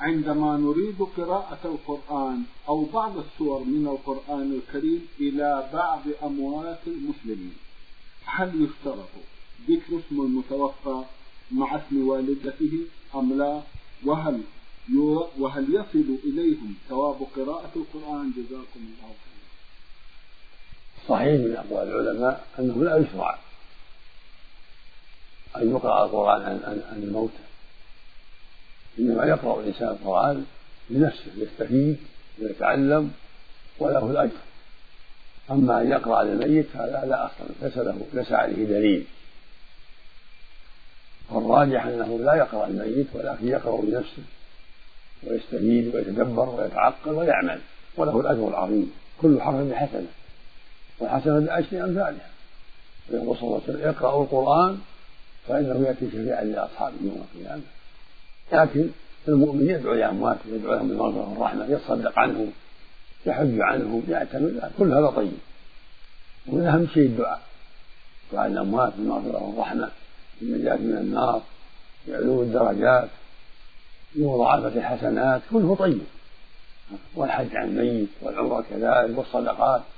عندما نريد قراءة القرآن أو بعض السور من القرآن الكريم إلى بعض أموات المسلمين، هل يشترط ذكر اسم المتوفى مع اسم والدته أم لا؟ وهل يصل إليهم ثواب قراءة القرآن؟ جزاكم الله خيرا. صحيح من أقوال العلماء أنه لا يشرع أن يقرأ القرآن عن الموتى، إنما يقرأ الإنسان القرآن لنفسه يستفيد ويتعلم وله الأجر. أما أن يقرأ على الميت فهذا لا أصلا ليس عليه دليل، والراجح أنه لا يقرأ الميت ولكن يقرأ لنفسه ويستفيد ويتدبر ويتعقل ويعمل وله الأجر العظيم. كل حرف بحسنة والحسنة بعشر أمثالها. ويقول صلى الله عليه وسلم: اقرأوا القرآن فإنه يأتي شفيعا لأصحابه يوم القيامة. لكن المؤمن يدعو لأمواته، يدعو لهم بالمغفرة والرحمة، يتصدق عنهم، يحج عنهم، يعتمد، كل هذا طيب. ومن أهم شيء الدعاء، دعاء الأموات بالمغفرة والرحمة، بالنجاة من النار، بعلو الدرجات، بمضاعفة الحسنات، كله طيب. والحج عن الميت والعمرة كذلك والصدقات